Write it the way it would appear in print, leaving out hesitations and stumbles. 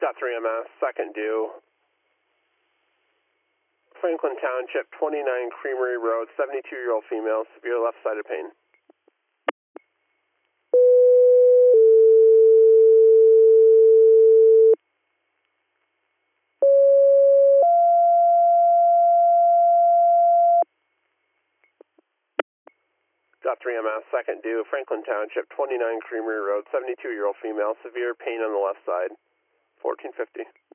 3MS, second due. Franklin Township, 29 Creamery Road, 72-year-old female, severe left-sided pain. Dot 3MS, second due, Franklin Township, 29 Creamery Road, 72-year-old female, severe pain on the left side, 1450.